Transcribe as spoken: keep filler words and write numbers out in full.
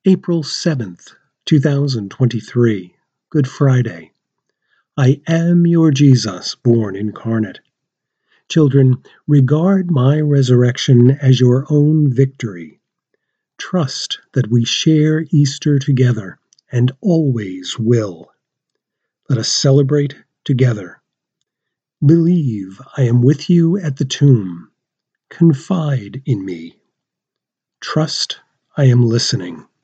April seventh, two thousand twenty-three, Good Friday. I am your Jesus, born incarnate. Children, regard my resurrection as your own victory. Trust that we share Easter together and always will. Let us celebrate together. Believe I am with you at the tomb. Confide in me. Trust I am listening.